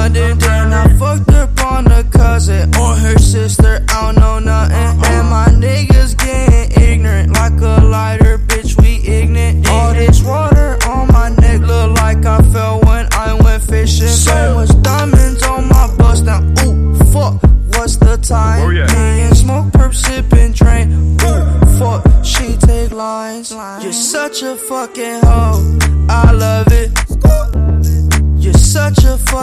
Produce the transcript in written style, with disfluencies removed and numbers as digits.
London. Then I fucked up on a cousin or her sister, I don't know nothing. And my niggas getting ignorant like a lighter, bitch, we ignorant. All this water on my neck look like I fell when I went fishing. So much diamonds on my bust now, ooh, fuck, what's the time? Me and smoke, perp, sipping, drain, ooh, fuck, she take lines. You're such a fucking hoe, I love it. You're such a fucking